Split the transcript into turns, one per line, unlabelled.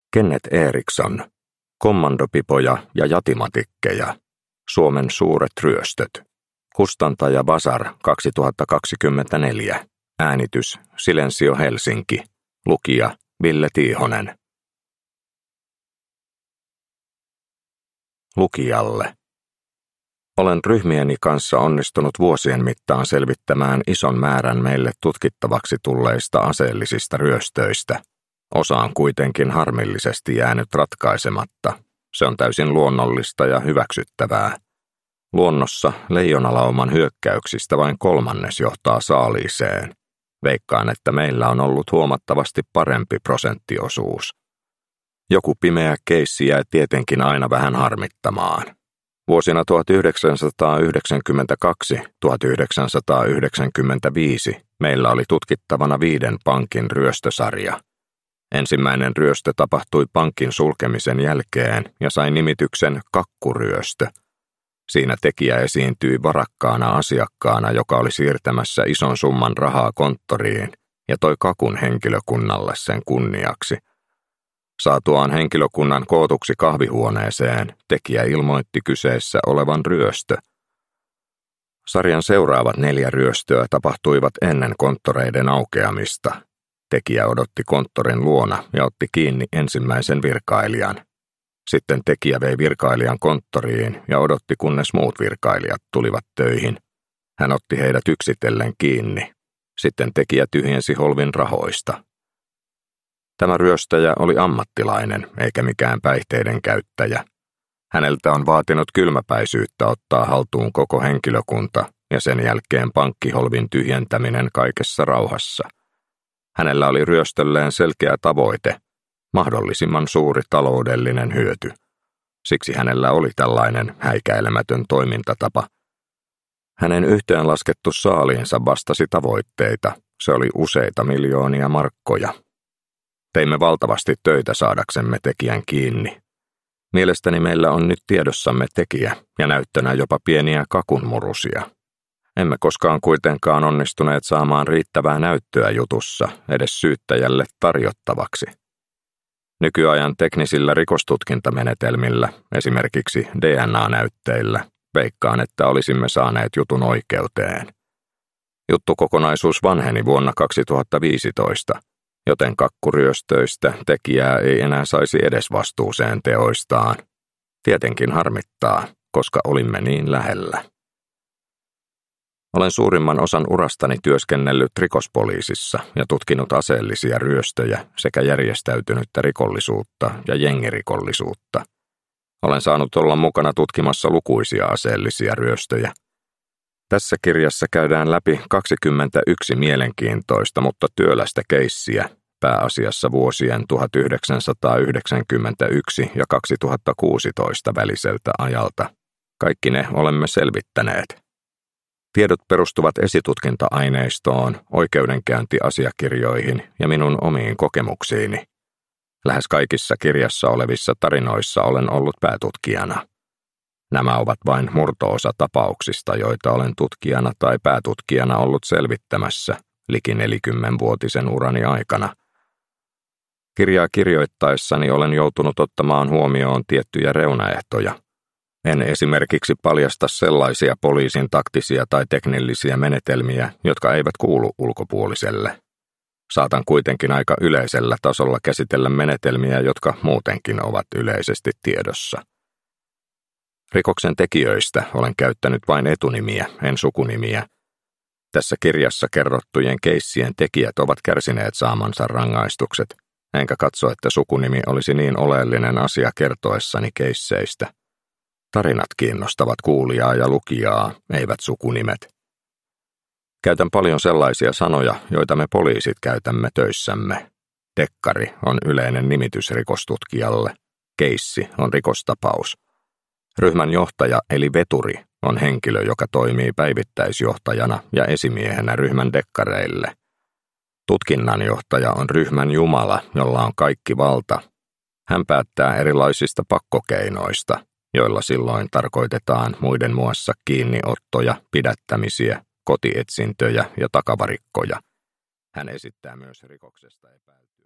Kenneth Eriksson, Kommandopipoja ja jatimatikkeja, Suomen suuret ryöstöt. Kustantaja Bazar 2024. Äänitys Silensio Helsinki. Lukija Ville Tiihonen. Lukijalle. Olen ryhmieni kanssa onnistunut vuosien mittaan selvittämään ison määrän meille tutkittavaksi tulleista aseellisista ryöstöistä. Osa on kuitenkin harmillisesti jäänyt ratkaisematta. Se on täysin luonnollista ja hyväksyttävää. Luonnossa leijonalauman hyökkäyksistä vain 1/3 johtaa saaliiseen. Veikkaan, että meillä on ollut huomattavasti parempi prosenttiosuus. Joku pimeä keissi jää tietenkin aina vähän harmittamaan. Vuosina 1992–1995 meillä oli tutkittavana 5 pankin ryöstösarja. Ensimmäinen ryöstö tapahtui pankin sulkemisen jälkeen ja sai nimityksen kakkuryöstö. Siinä tekijä esiintyi varakkaana asiakkaana, joka oli siirtämässä ison summan rahaa konttoriin ja toi kakun henkilökunnalle sen kunniaksi. Saatuaan henkilökunnan kootuksi kahvihuoneeseen, tekijä ilmoitti kyseessä olevan ryöstö. Sarjan seuraavat 4 ryöstöä tapahtuivat ennen konttoreiden aukeamista. Tekijä odotti konttorin luona ja otti kiinni ensimmäisen virkailijan. Sitten tekijä vei virkailijan konttoriin ja odotti, kunnes muut virkailijat tulivat töihin. Hän otti heidät yksitellen kiinni. Sitten tekijä tyhjensi holvin rahoista. Tämä ryöstäjä oli ammattilainen eikä mikään päihteiden käyttäjä. Häneltä on vaatinut kylmäpäisyyttä ottaa haltuun koko henkilökunta ja sen jälkeen pankkiholvin tyhjentäminen kaikessa rauhassa. Hänellä oli ryöstölleen selkeä tavoite, mahdollisimman suuri taloudellinen hyöty. Siksi hänellä oli tällainen häikäilemätön toimintatapa. Hänen yhteenlaskettu saaliinsa vastasi tavoitteita. Se oli useita miljoonia markkoja. Teimme valtavasti töitä saadaksemme tekijän kiinni. Mielestäni meillä on nyt tiedossamme tekijä ja näyttönä jopa pieniä kakunmurusia. Emme koskaan kuitenkaan onnistuneet saamaan riittävää näyttöä jutussa edes syyttäjälle tarjottavaksi. Nykyajan teknisillä rikostutkintamenetelmillä, esimerkiksi DNA-näytteillä, veikkaan, että olisimme saaneet jutun oikeuteen. Juttukokonaisuus vanheni vuonna 2015, joten kakkuryöstöistä tekijää ei enää saisi edes vastuuseen teoistaan. Tietenkin harmittaa, koska olimme niin lähellä. Olen suurimman osan urastani työskennellyt rikospoliisissa ja tutkinut aseellisia ryöstöjä sekä järjestäytynyttä rikollisuutta ja jengirikollisuutta. Olen saanut olla mukana tutkimassa lukuisia aseellisia ryöstöjä. Tässä kirjassa käydään läpi 21 mielenkiintoista, mutta työlästä keissiä, pääasiassa vuosien 1991 ja 2016 väliseltä ajalta. Kaikki ne olemme selvittäneet. Tiedot perustuvat esitutkinta-aineistoon, oikeudenkäyntiasiakirjoihin ja minun omiin kokemuksiini. Lähes kaikissa kirjassa olevissa tarinoissa olen ollut päätutkijana. Nämä ovat vain murto-osa tapauksista, joita olen tutkijana tai päätutkijana ollut selvittämässä liki 40-vuotisen urani aikana. Kirjaa kirjoittaessani olen joutunut ottamaan huomioon tiettyjä reunaehtoja. En esimerkiksi paljasta sellaisia poliisin taktisia tai teknillisiä menetelmiä, jotka eivät kuulu ulkopuoliselle. Saatan kuitenkin aika yleisellä tasolla käsitellä menetelmiä, jotka muutenkin ovat yleisesti tiedossa. Rikoksen tekijöistä olen käyttänyt vain etunimiä, en sukunimiä. Tässä kirjassa kerrottujen keissien tekijät ovat kärsineet saamansa rangaistukset, enkä katso, että sukunimi olisi niin oleellinen asia kertoessani keisseistä. Tarinat kiinnostavat kuulijaa ja lukijaa, eivät sukunimet. Käytän paljon sellaisia sanoja, joita me poliisit käytämme töissämme. Dekkari on yleinen nimitys rikostutkijalle. Keissi on rikostapaus. Ryhmän johtaja eli veturi on henkilö, joka toimii päivittäisjohtajana ja esimiehenä ryhmän dekkareille. Tutkinnanjohtaja on ryhmän jumala, jolla on kaikki valta. Hän päättää erilaisista pakkokeinoista, joilla silloin tarkoitetaan muiden muassa kiinniottoja, pidättämisiä, kotietsintöjä ja takavarikkoja. Hän esittää myös rikoksesta epäiltyä.